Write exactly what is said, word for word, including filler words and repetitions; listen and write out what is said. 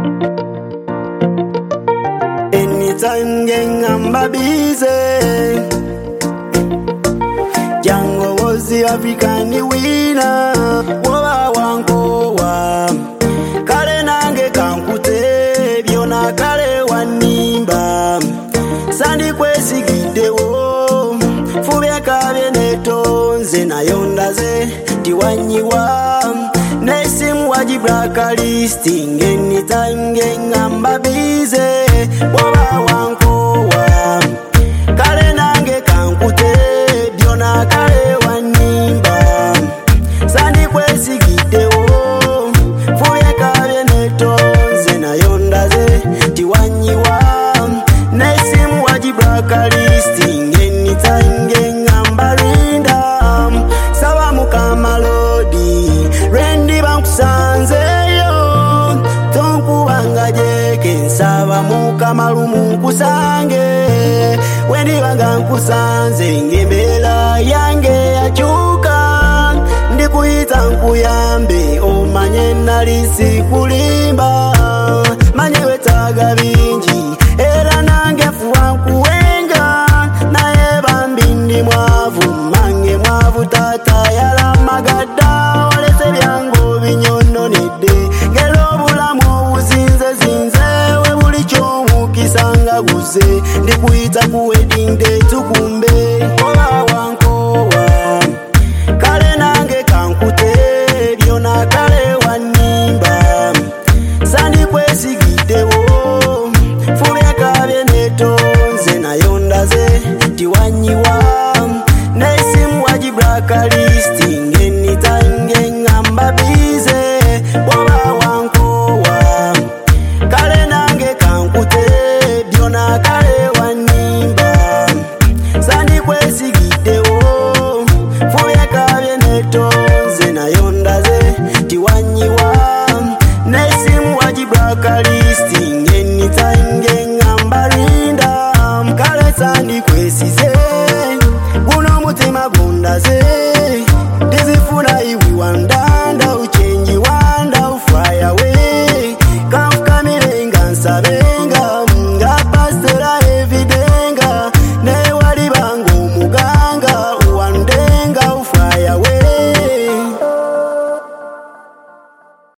Anytime ngengamba busy, Django was the African winner. Woba wankowa kale nange kankute byona kale wanimba sandi kwesigidewo fube kabye netonze nayondaze tiwanyiwa nesimu wajibraka listing. Anytime ngengamba busy, woba wankowa kale nange kankute byona kale wanimba sandi kwesigidewo fube kabye netonze nayondaze tiwanyiwa nesimu wajibraka listing. Anytime ngengamba rinda saba mukama lodi rendi bankusanzeyo tonkubanga jeke nsaba mukama lumunkusange wendi banga nkusanze ngembela yange yachuka ndikuyita nkuyambe omanye nalisi kulimba manye wetaga bingi era nange fuwa nkuwenga naye bambi ndi mwavu mange mwavu tata yala magadda walese byango binyononedde ngero obulamu obuzinze zinze we buli kyomukisanga guze ndikuyita ku wedding day tukumbe oba wankowa kale nange kankute byona kale wanimba sandi kwesigidewo fube kabye netonze nayondaze tiwanyiwa nesimu wajibraka listing. Anytime ngengamba busy, woba wankowa kale nange kankute byona kale wanimba sandi kwesigidewo fube kabye netonze nayondaze tiwanyiwa nesimu wajibraka listing. Anytime ngengamba rinda kale sandi kwesize guno mutima gundaze